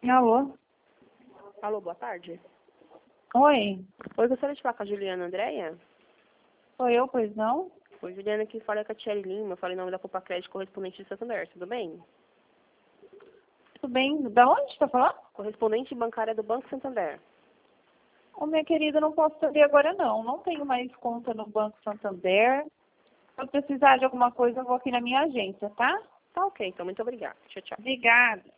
Alô? Alô, boa tarde. Oi? Oi, gostaria de falar com a Juliana Andréia? Sou eu, pois não? Oi, Juliana, aqui fala com a Thierry Lima, fala em nome da Copa Crédito Correspondente de Santander, tudo bem? Tudo bem? Da onde você tá falando? Correspondente bancária do Banco Santander. Ô, minha querida, não posso saber agora não. Não tenho mais conta no Banco Santander. Se eu precisar de alguma coisa, eu vou aqui na minha agência, tá? Tá ok, então, muito obrigada. Tchau, tchau. Obrigada.